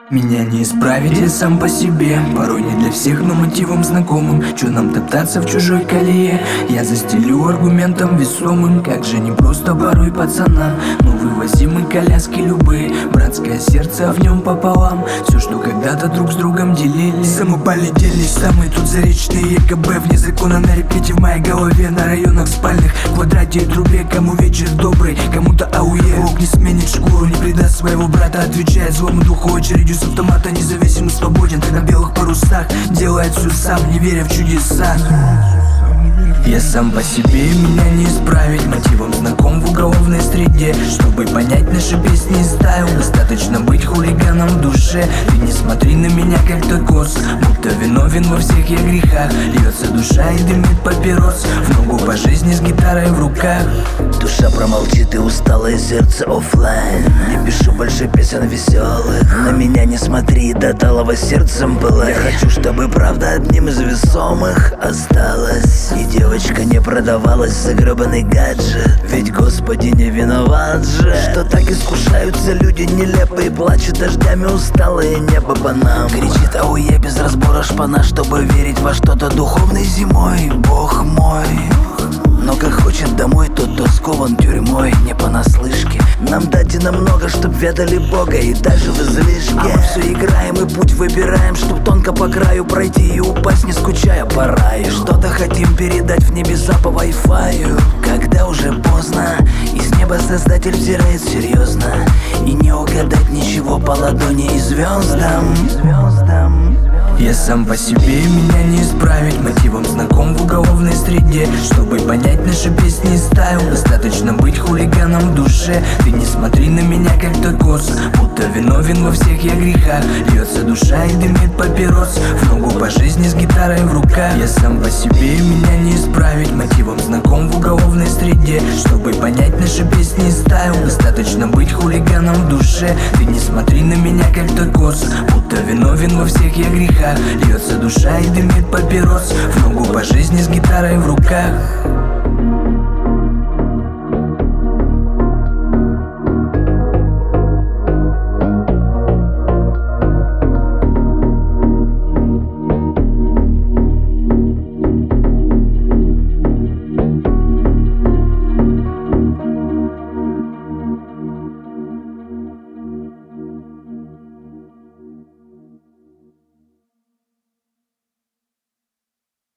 Меня не исправить, я сам по себе. Порой не для всех, но мотивом знакомым. Чё нам топтаться в чужой колее? Я застелю аргументом весомым. Как же не просто порой пацанам. Но вывозимы коляски любые. Братское сердце, а в нем пополам. Все, что когда-то друг с другом делили. Самопаледельник, самые тут заречные ЕКБ. Вне закона на репете в моей голове. На районах спальных, квадрате и трубе. Кому вечер добрый, кому-то ауе. Волк не сменит шкуру, не предаст своего брата. Отвечает злому духу очередью с автомата, независим и свободен. На белых парусах делает все сам, не веря в чудеса. Я сам по себе, меня не исправить. Мотивом знаком в уголовной среде. Чтобы понять наши песни и стайл, достаточно быть хулиганом в душе. Ты не смотри на меня как-то кос, будто виновен во всех я грехах. Льется душа и дымит папирос, в ногу по жизни с гитарой в руках. Душа промолчит и усталое сердце оффлайн. Не пишу больше песен веселых. На меня не смотри, до талого сердцем было. Я хочу, чтобы правда одним из весомых осталась. И девочка не продавалась за гребаный гаджет. Ведь Господи не виноват же, что так искушаются люди нелепые. Плачет дождями усталое небо по нам. Кричит ауе без разбора шпана, чтобы верить во что-то духовной зимой. Бог мой. Но как хочет домой, тот скован тюрьмой. Не понаслышке. Нам дадено много, чтоб ведали Бога, и даже в излишке. А мы все играем и путь выбираем, чтоб тонко по краю пройти и упасть, не скучая по раю. Что-то хотим передать в небеса по вай-фаю. Когда уже поздно, из неба Создатель взирает серьезно. И не угадать ничего по ладони и звездам. Я сам по себе, меня не исправить. Мотивом знаком в уголовной среде. Чтобы понять наши песни и стайл, достаточно быть хулиганом в душе. Ты не смотри на меня как-то кос, будто виновен во всех я грехах. Льется душа и дымит папирос, в ногу по жизни с гитарой в руках. Я сам по себе, меня не исправить. Мотивом знаком в уголовной среде. Чтобы понять наши песни и стайл, достаточно быть хулиганом в душе. Ты не смотри на меня как-то кос, будто виновен во всех я грехах. Льется душа и дымит папирос, в ногу по жизни с гитарой в руках.